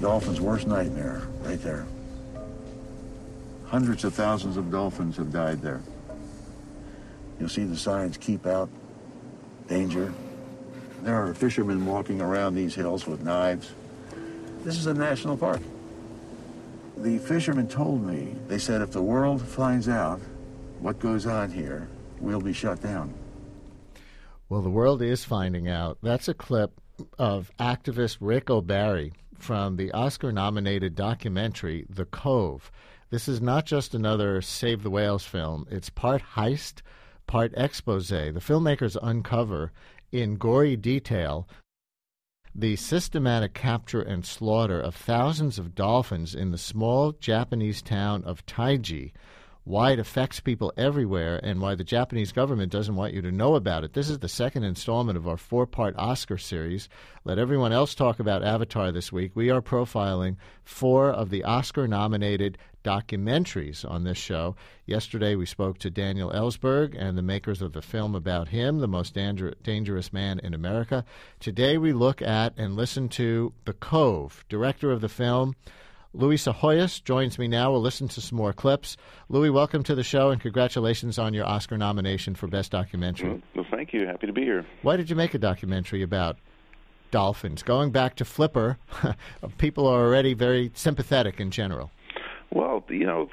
dolphin's worst nightmare, right there. Hundreds of thousands of dolphins have died there. You'll see the signs, keep out, danger. There are fishermen walking around these hills with knives. This is a national park. The fishermen told me, they said if the world finds out what goes on here, we'll be shut down. Well, the world is finding out. That's a clip of activist Rick O'Barry from the Oscar-nominated documentary The Cove. This is not just another Save the Whales film. It's part heist, part expose. The filmmakers uncover in gory detail the systematic capture and slaughter of thousands of dolphins in the small Japanese town of Taiji, why it affects people everywhere, and why the Japanese government doesn't want you to know about it. This is the second installment of our four-part Oscar series. Let everyone else talk about Avatar this week. We are profiling 4 of the Oscar-nominated documentaries on this show. Yesterday we spoke to Daniel Ellsberg and the makers of the film about him, The Most Dangerous Man in America. Today we look at and listen to The Cove. Director of the film, Louis Psihoyos, joins me now. We'll listen to some more clips. Louis, welcome to the show, and congratulations on your Oscar nomination for Best Documentary. Well, thank you. Happy to be here. Why did you make a documentary about dolphins? Going back to Flipper, people are already very sympathetic in general. Well,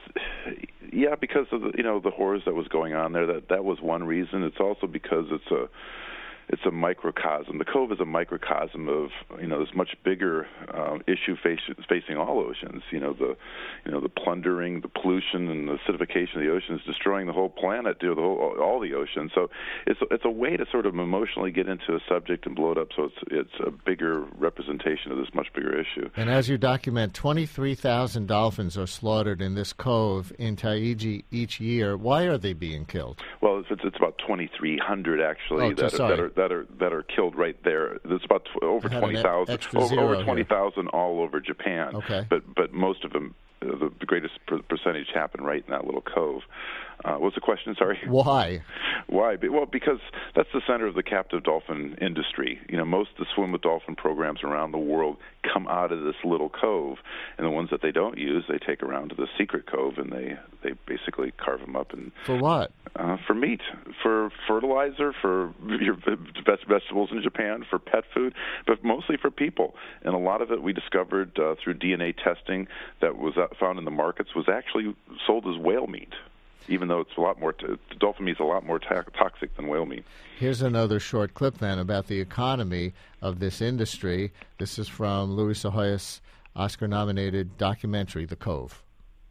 yeah, because of the horrors that was going on there. That was one reason. It's also because it's a microcosm. The Cove is a microcosm of this much bigger issue facing all oceans. The plundering, the pollution, and the acidification of the oceans, destroying the whole planet, all the oceans. So it's a way to sort of emotionally get into a subject and blow it up. So it's a bigger representation of this much bigger issue. And as you document, 23,000 dolphins are slaughtered in this cove in Taiji each year. Why are they being killed? Well, it's about 2,300 actually that are killed right there. There's about over 20,000, over 20,000 all over Japan. Okay. But most of them, the greatest percentage happen right in that little cove. What's the question? Sorry. Why? Why? Well, because that's the center of the captive dolphin industry. Most of the swim with dolphin programs around the world come out of this little cove, and the ones that they don't use, they take around to the secret cove, and they basically carve them up. And for what? For meat, for fertilizer, for your best vegetables in Japan, for pet food, but mostly for people. And a lot of it we discovered through DNA testing that was found in the markets was actually sold as whale meat, even though it's a lot more. Dolphin meat is a lot more toxic than whale meat. Here's another short clip then about the economy of this industry. This is from Louis Psihoyos' Oscar-nominated documentary, The Cove.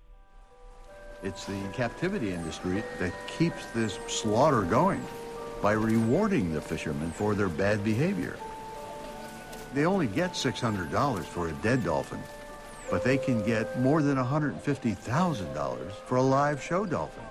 It's the captivity industry that keeps this slaughter going by rewarding the fishermen for their bad behavior. They only get $600 for a dead dolphin, but they can get more than $150,000 for a live show dolphin.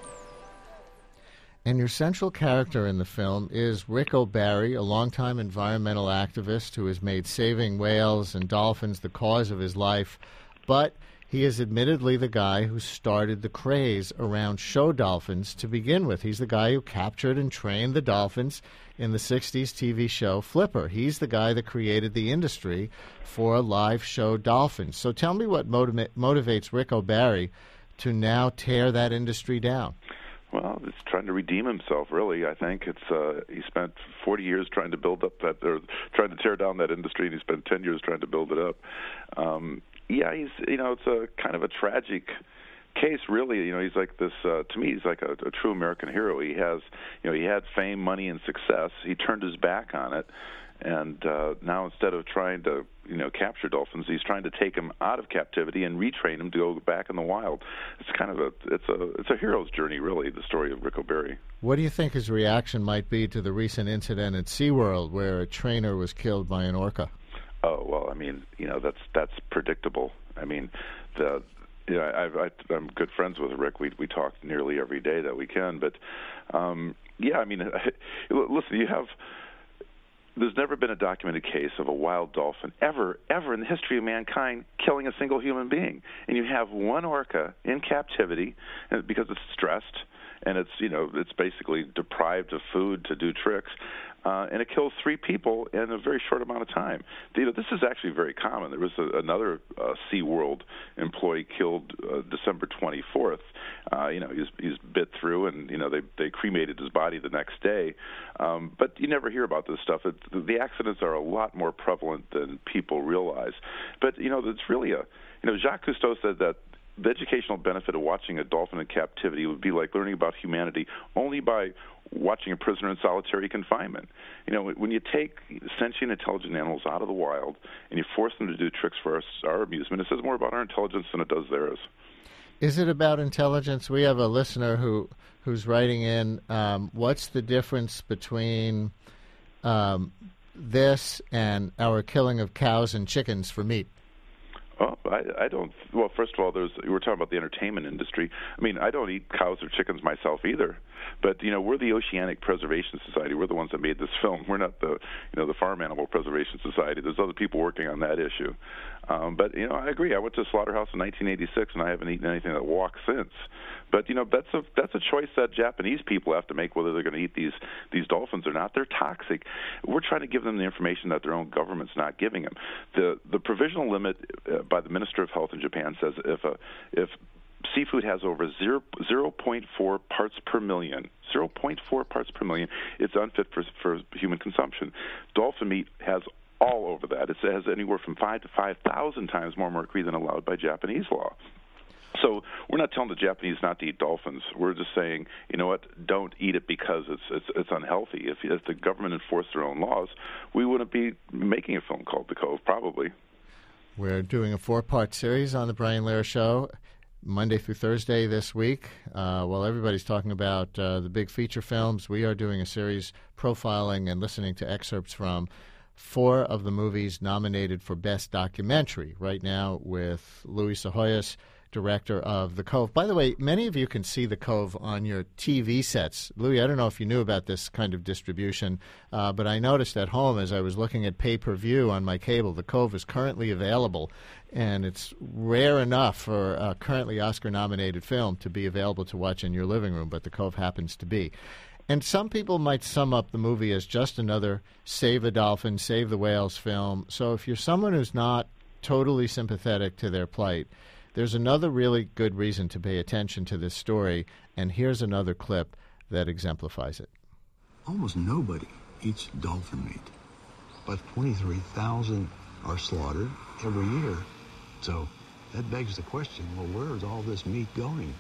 And your central character in the film is Rick O'Barry, a longtime environmental activist who has made saving whales and dolphins the cause of his life, but he is admittedly the guy who started the craze around show dolphins to begin with. He's the guy who captured and trained the dolphins in the 60s TV show Flipper. He's the guy that created the industry for live show dolphins. So tell me what motivates Rick O'Barry to now tear that industry down. Well, it's trying to redeem himself, really. I think he spent 40 years trying to build up trying to tear down that industry, and he spent 10 years trying to build it up. Yeah, it's a kind of a tragic case, really. He's like this. To me, he's like a true American hero. He has, he had fame, money, and success. He turned his back on it, and now instead of trying to, capture dolphins, he's trying to take them out of captivity and retrain them to go back in the wild. It's kind of it's a hero's journey, really. The story of Rick O'Barry. What do you think his reaction might be to the recent incident at SeaWorld where a trainer was killed by an orca? Oh, well, I mean, that's predictable. I mean, I'm good friends with Rick. We talk nearly every day that we can. But, yeah, I mean, listen, there's never been a documented case of a wild dolphin ever in the history of mankind killing a single human being. And you have one orca in captivity because it's stressed, and it's basically deprived of food to do tricks. and it kills 3 people in a very short amount of time. This is actually very common. There was another SeaWorld employee killed December 24th. He's bit through, and they cremated his body the next day. But you never hear about this stuff. The accidents are a lot more prevalent than people realize. But it's really Jacques Cousteau said that the educational benefit of watching a dolphin in captivity would be like learning about humanity only by watching a prisoner in solitary confinement. When you take sentient, intelligent animals out of the wild and you force them to do tricks for our amusement, it says more about our intelligence than it does theirs. Is it about intelligence? We have a listener who's writing in, what's the difference between this and our killing of cows and chickens for meat? Oh, I don't. Well, first of all, we're talking about the entertainment industry. I mean, I don't eat cows or chickens myself either. But we're the Oceanic Preservation Society. We're the ones that made this film. We're not the Farm Animal Preservation Society. There's other people working on that issue. But I agree. I went to a slaughterhouse in 1986, and I haven't eaten anything that walks since. But that's a choice that Japanese people have to make, whether they're going to eat these dolphins or not. They're toxic. We're trying to give them the information that their own government's not giving them. The provisional limit by the Minister of Health in Japan says if seafood has over 0.4 parts per million, 0.4 parts per million, it's unfit for human consumption. Dolphin meat has all over that. It has anywhere from 5 to 5,000 times more mercury than allowed by Japanese law. So we're not telling the Japanese not to eat dolphins. We're just saying, don't eat it because it's unhealthy. If the government enforced their own laws, we wouldn't be making a film called The Cove, probably. We're doing a 4-part series on the Brian Lehrer Show, Monday through Thursday this week. While everybody's talking about the big feature films, we are doing a series profiling and listening to excerpts from 4 of the movies nominated for Best Documentary right now with Louis Psihoyos, director of The Cove. By the way, many of you can see The Cove on your TV sets. Louis, I don't know if you knew about this kind of distribution, but I noticed at home as I was looking at pay-per-view on my cable, The Cove is currently available, and it's rare enough for a currently Oscar-nominated film to be available to watch in your living room, but The Cove happens to be. And some people might sum up the movie as just another Save the Dolphin, Save the Whales film. So if you're someone who's not totally sympathetic to their plight, there's another really good reason to pay attention to this story, and here's another clip that exemplifies it. Almost nobody eats dolphin meat, but 23,000 are slaughtered every year. So that begs the question, well, where is all this meat going?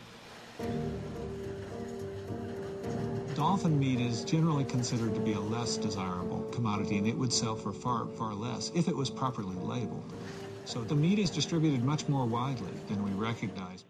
Dolphin meat is generally considered to be a less desirable commodity, and it would sell for far, far less if it was properly labeled. So the meat is distributed much more widely than we recognize.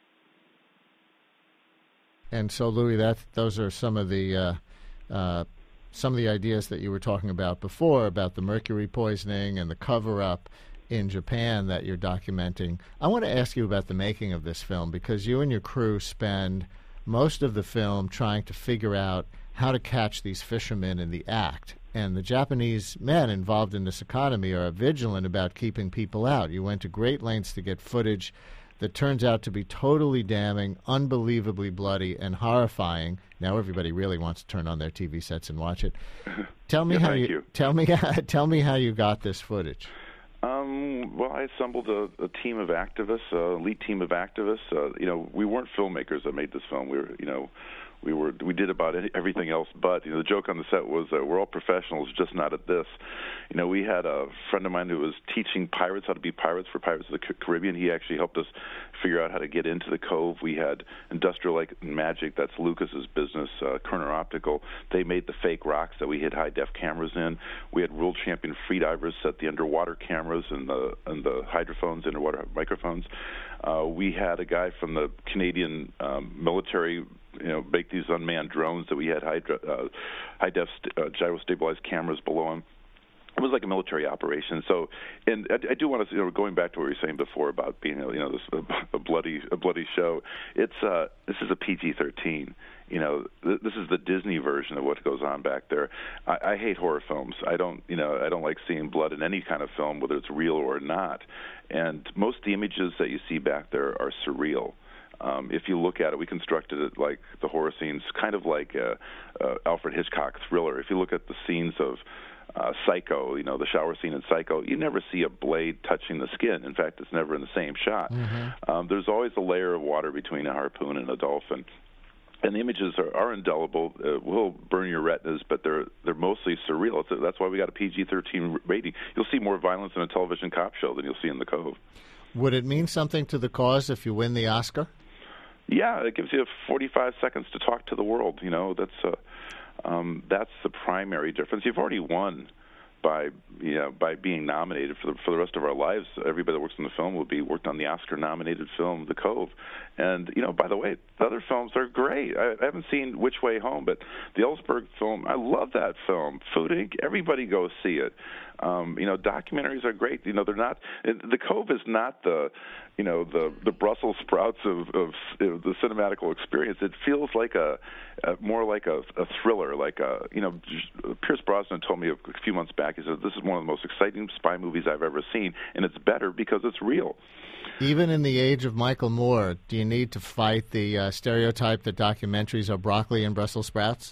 And so, Louis, those are some of the ideas that you were talking about before, about the mercury poisoning and the cover-up in Japan that you're documenting. I want to ask you about the making of this film, because you and your crew spend most of the film trying to figure out how to catch these fishermen in the act. And the Japanese men involved in this economy are vigilant about keeping people out. You went to great lengths to get footage that turns out to be totally damning, unbelievably bloody, and horrifying. Now everybody really wants to turn on their TV sets and watch it. Tell me how you tell me how you got this footage. Well, I assembled a team of activists, an elite team of activists. We weren't filmmakers that made this film. We did about everything else, but the joke on the set was that we're all professionals, just not at this. We had a friend of mine who was teaching pirates how to be pirates for Pirates of the Caribbean. He actually helped us figure out how to get into the Cove. We had Industrial Magic, that's Lucas's business, Kerner Optical. They made the fake rocks that we hid high-def cameras in. We had world champion freedivers set the underwater cameras and the hydrophones, underwater microphones. We had a guy from the Canadian military make these unmanned drones that we had high-def gyro-stabilized cameras below them. It was like a military operation. So, and I do want to, going back to what you were saying before about being, this a bloody show. This is a PG-13. This is the Disney version of what goes on back there. I hate horror films. I don't like seeing blood in any kind of film, whether it's real or not. And most of the images that you see back there are surreal. If you look at it, we constructed it like the horror scenes, kind of like Alfred Hitchcock thriller. If you look at the scenes of Psycho, the shower scene in Psycho, you never see a blade touching the skin. In fact, it's never in the same shot. There's always a layer of water between a harpoon and a dolphin. And the images are indelible. Will burn your retinas, but they're mostly surreal. That's why we got a PG-13 rating. You'll see more violence in a television cop show than you'll see in The Cove. Would it mean something to the cause if you win the Oscar? Yeah, it gives you 45 seconds to talk to the world. That's the primary difference. You've already won by being nominated for the rest of our lives. Everybody that works in the film will be worked on the Oscar-nominated film The Cove. And by the way, the other films are great. I haven't seen Which Way Home, but the Ellsberg film, I love that film. Food Inc., everybody go see it. Documentaries are great. They're not. The Cove is not the Brussels sprouts of the cinematical experience. It feels like more like a thriller. Pierce Brosnan told me a few months back. He said, "This is one of the most exciting spy movies I've ever seen, and it's better because it's real." Even in the age of Michael Moore, do you need to fight the stereotype that documentaries are broccoli and Brussels sprouts?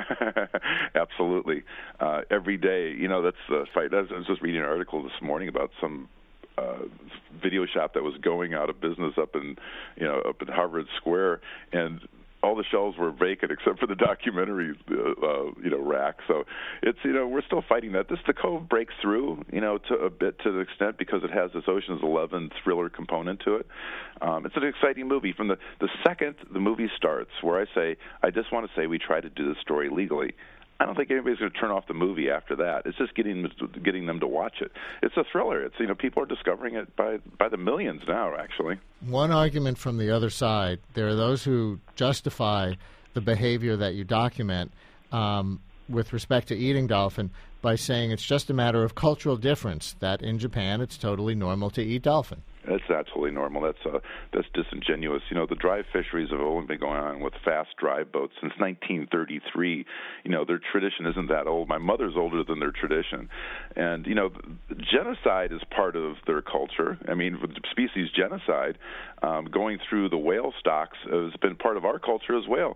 Absolutely. Every day, that's the fight. I was just reading an article this morning about some video shop that was going out of business up in Harvard Square, and all the shelves were vacant except for the documentary rack. So it's we're still fighting that. The Cove breaks through to the extent because it has this Ocean's 11 thriller component to it. It's an exciting movie from the second the movie starts, where I just want to say we try to do the story legally. I don't think anybody's going to turn off the movie after that. It's just getting them to watch it. It's a thriller. It's people are discovering it by the millions now, actually. One argument from the other side, there are those who justify the behavior that you document with respect to eating dolphin by saying it's just a matter of cultural difference, that in Japan it's totally normal to eat dolphin. That's absolutely normal. That's disingenuous. The drive fisheries have only been going on with fast drive boats since 1933. Their tradition isn't that old. My mother's older than their tradition. And, genocide is part of their culture. I mean, species genocide, going through the whale stocks has been part of our culture as well.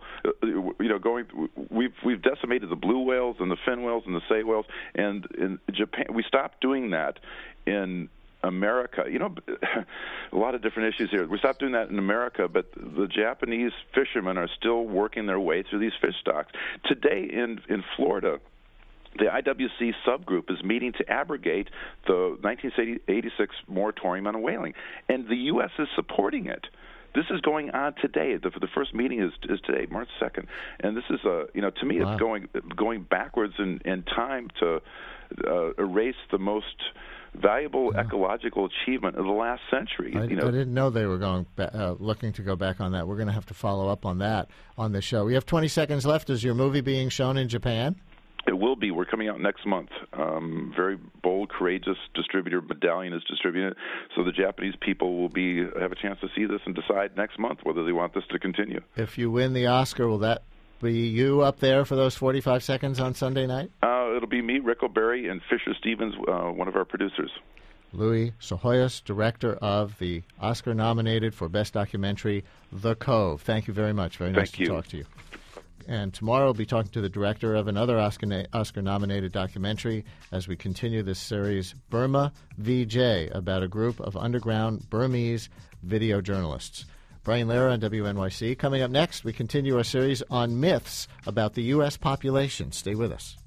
We've decimated the blue whales and the fin whales and the sei whales. And in Japan, we stopped doing that in America. A lot of different issues here. We stopped doing that in America, but the Japanese fishermen are still working their way through these fish stocks. Today in Florida, the IWC subgroup is meeting to abrogate the 1986 moratorium on whaling, and the U.S. is supporting it. This is going on today. The first meeting is today, March 2nd, and this is to me, wow. It's going backwards in time to erase the most valuable ecological achievement of the last century. I didn't know they were looking to go back on that. We're going to have to follow up on that on the show. We have 20 seconds left. Is your movie being shown in Japan? It will be. We're coming out next month. Very bold, courageous distributor. Medallion is distributing it. So the Japanese people will have a chance to see this and decide next month whether they want this to continue. If you win the Oscar, will that be you up there for those 45 seconds on Sunday night? It'll be me, Rick O'Barry, and Fisher Stevens, one of our producers. Louis Psihoyos, director of the Oscar-nominated for Best Documentary, The Cove. Thank you very much. Very nice to talk to you. And tomorrow we'll be talking to the director of another Oscar-nominated documentary as we continue this series, Burma VJ, about a group of underground Burmese video journalists. Brian Lehrer on WNYC. Coming up next, we continue our series on myths about the U.S. population. Stay with us.